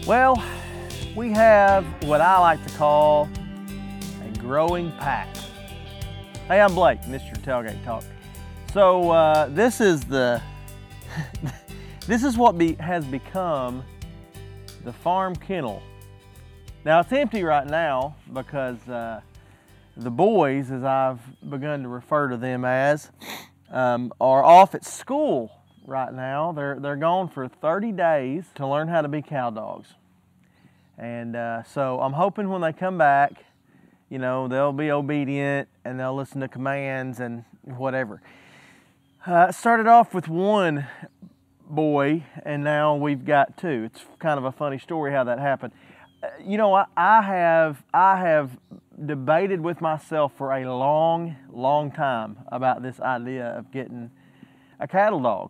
Well, we have what I like to call a growing pack. Hey, I'm Blake, Mr. Tailgate Talk. So this is what has become the farm kennel. Now it's empty right now because the boys, as I've begun to refer to them as, are off at school right now. They're gone for 30 days to learn how to be cow dogs. And so I'm hoping when they come back, you know, they'll be obedient and they'll listen to commands and whatever. Started off with one boy and now we've got two. It's kind of a funny story how that happened. You know, I have debated with myself for a long time about this idea of getting a cattle dog.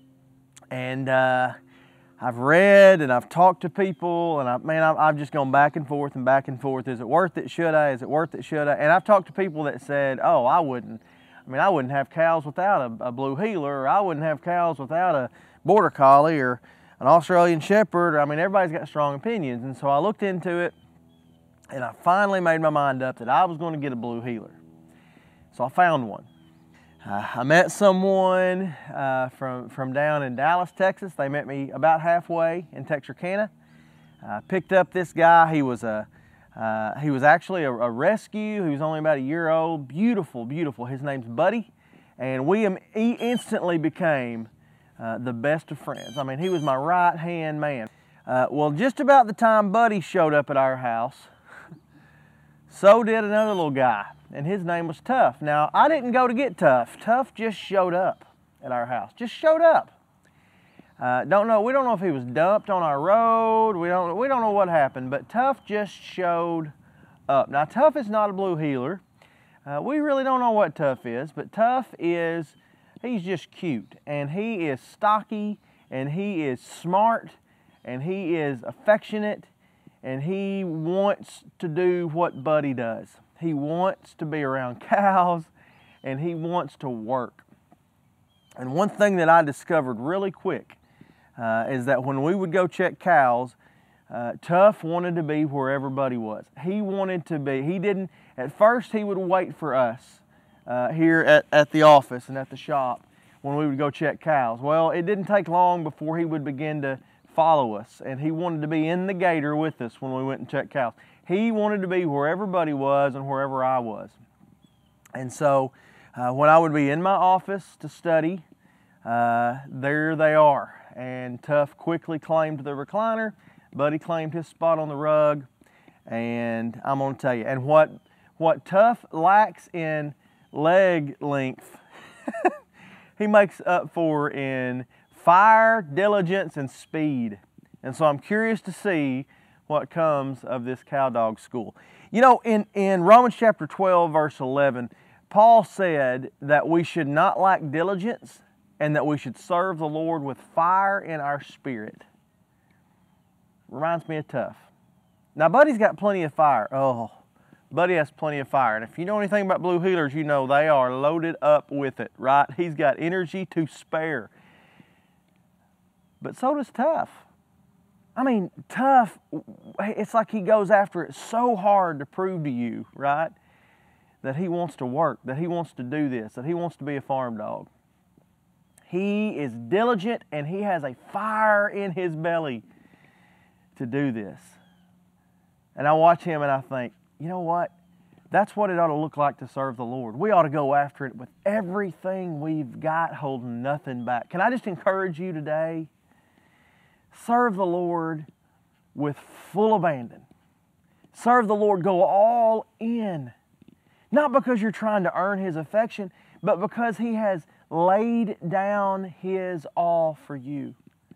And I've read and I've talked to people and I've just gone back and forth and back and forth. Is it worth it? Should I? Is it worth it? Should I? And I've talked to people that said, oh, I wouldn't have cows without a blue heeler, or I wouldn't have cows without a border collie or an Australian shepherd. Everybody's got strong opinions. And so I looked into it and I finally made my mind up that I was going to get a blue heeler. So I found one. I met someone from down in Dallas, Texas. They met me about halfway in Texarkana. I picked up this guy. He was actually a rescue. He was only about a year old. Beautiful, beautiful. His name's Buddy, and he instantly became the best of friends. He was my right-hand man. Well, just about the time Buddy showed up at our house, so did another little guy, and his name was Tough. Now, I didn't go to get Tough. Tough just showed up at our house. Just showed up. We don't know if he was dumped on our road. We don't know what happened, but Tough just showed up. Now, Tough is not a blue heeler. We really don't know what Tough is, but he's just cute, and he is stocky, and he is smart, and he is affectionate, and he wants to do what Buddy does. He wants to be around cows, and he wants to work. And one thing that I discovered really quick is that when we would go check cows, Tough wanted to be wherever Buddy was. At first he would wait for us here at the office and at the shop when we would go check cows. Well, it didn't take long before he would begin to follow us, and he wanted to be in the gator with us when we went and checked cows. He wanted to be wherever Buddy was and wherever I was. And so when I would be in my office to study, there they are. And Tough quickly claimed the recliner. Buddy claimed his spot on the rug. And I'm going to tell you, and what Tough lacks in leg length, he makes up for in fire, diligence, and speed. And so I'm curious to see what comes of this cow dog school. You know, in Romans chapter 12, verse 11, Paul said that we should not lack diligence and that we should serve the Lord with fire in our spirit. Reminds me of Tough. Now, Buddy's got plenty of fire. Oh, Buddy has plenty of fire. And if you know anything about blue heelers, you know they are loaded up with it, right? He's got energy to spare. But so does Tough. Tough, it's like he goes after it so hard to prove to you, right, that he wants to work, that he wants to do this, that he wants to be a farm dog. He is diligent and he has a fire in his belly to do this. And I watch him and I think, you know what? That's what it ought to look like to serve the Lord. We ought to go after it with everything we've got, holding nothing back. Can I just encourage you today? Serve the Lord with full abandon. Serve the Lord, go all in. Not because you're trying to earn His affection, but because He has laid down His all for you.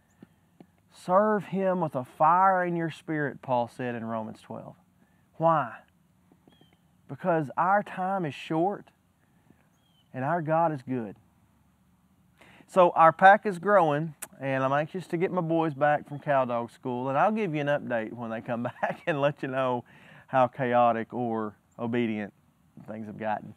Serve Him with a fire in your spirit, Paul said in Romans 12. Why? Because our time is short and our God is good. So our pack is growing, and I'm anxious to get my boys back from cow dog school, and I'll give you an update when they come back and let you know how chaotic or obedient things have gotten.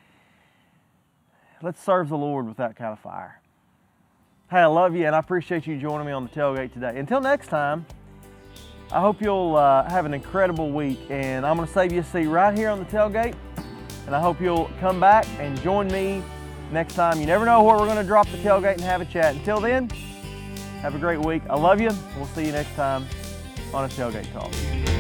Let's serve the Lord with that kind of fire. Hey, I love you, and I appreciate you joining me on the tailgate today. Until next time, I hope you'll have an incredible week, and I'm going to save you a seat right here on the tailgate, and I hope you'll come back and join me next time. You never know where we're going to drop the tailgate and have a chat. Until then, have a great week. I love you. We'll see you next time on a Tailgate Talk.